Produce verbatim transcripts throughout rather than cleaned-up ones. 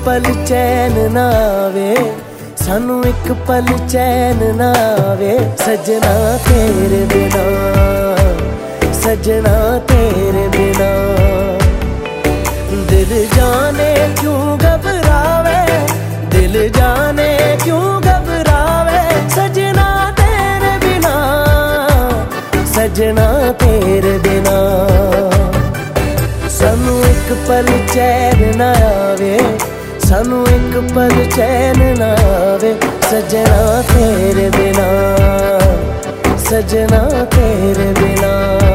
पल चैन ना आवे, सानू एक पल चैन ना आवे। सजना तेरे बिना, सजना तेरे बिना। दिल जाने क्यों घबरावे, दिल जाने क्यों घबरावे। सजना तेरे बिना, सजना तेरे बिना। सानू एक पल चैन ना आवे, सानू एक पल चैन ना आवे। सजना तेरे बिना, सजना तेरे बिना।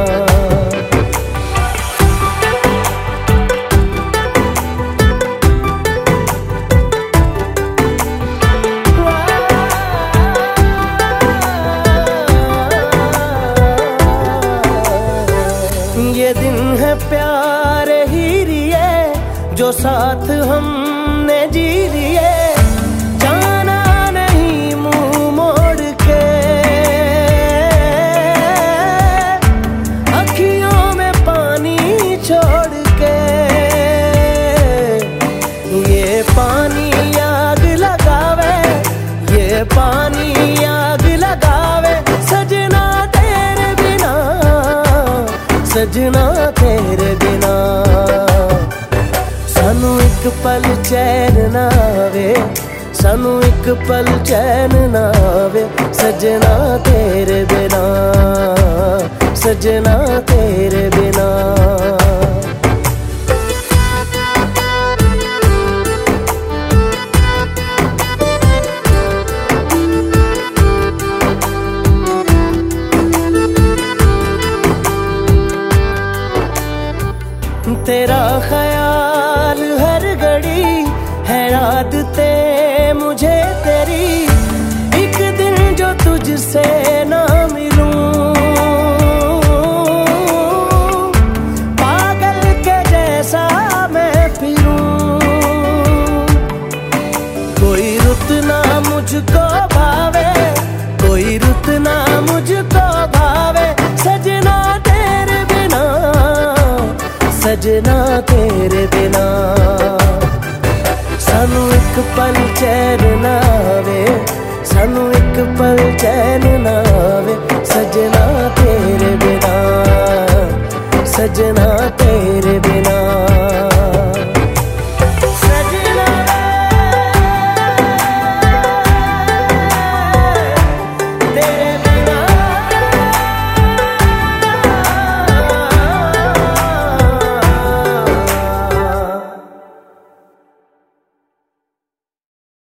ये दिन है प्यारे ही रिए, जो साथ हमने जी लिए। जाना नहीं मुंह मोड़ के, अखियों में पानी छोड़ के। ये पानी आग लगावे, ये पानी आग लगावे। सजना तेरे बिना, सजना तेरे बिना। सानू एक पल चैन ना आवे, सानू एक पल चैन ना आवे। सजना तेरे बिना, सजना तेरे बिना। तेरा ख्याल हर घड़ी है आदते मुझे तेरी। एक दिन जो तुझसे ना मिलूं, पागल के जैसा मैं फिरूं। कोई रुत ना मुझको भावे, कोई रुत ना मुझको भावे। सजना तेरे बिना, सजना तेरे बिना। सानू एक पल चैन ना आवे, सानू एक पल चैन ना आवे। सजना तेरे